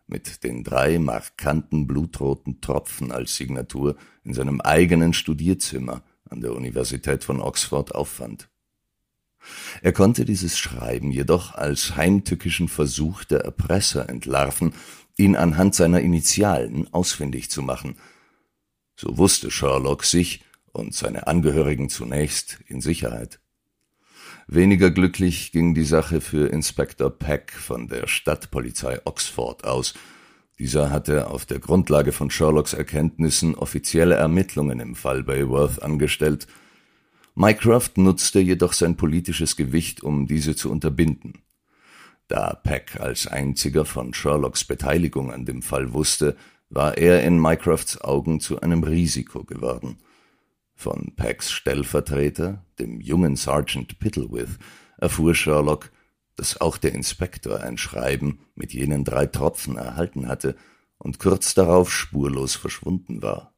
mit den 3 markanten blutroten Tropfen als Signatur in seinem eigenen Studierzimmer an der Universität von Oxford auffand. Er konnte dieses Schreiben jedoch als heimtückischen Versuch der Erpresser entlarven, ihn anhand seiner Initialen ausfindig zu machen. So wusste Sherlock sich und seine Angehörigen zunächst in Sicherheit. Weniger glücklich ging die Sache für Inspektor Peck von der Stadtpolizei Oxford aus. Dieser hatte auf der Grundlage von Sherlocks Erkenntnissen offizielle Ermittlungen im Fall Bayworth angestellt. Mycroft nutzte jedoch sein politisches Gewicht, um diese zu unterbinden. Da Peck als einziger von Sherlocks Beteiligung an dem Fall wusste, war er in Mycrofts Augen zu einem Risiko geworden. Von Pecks Stellvertreter, dem jungen Sergeant Pittleworth, erfuhr Sherlock, dass auch der Inspektor ein Schreiben mit jenen 3 Tropfen erhalten hatte und kurz darauf spurlos verschwunden war.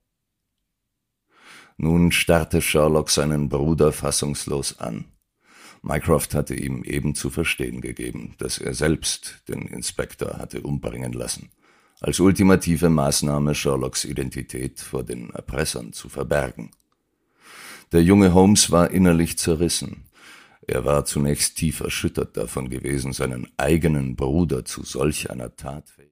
Nun starrte Sherlock seinen Bruder fassungslos an. Mycroft hatte ihm eben zu verstehen gegeben, dass er selbst den Inspektor hatte umbringen lassen, als ultimative Maßnahme Sherlocks Identität vor den Erpressern zu verbergen. Der junge Holmes war innerlich zerrissen. Er war zunächst tief erschüttert davon gewesen, seinen eigenen Bruder zu solch einer Tat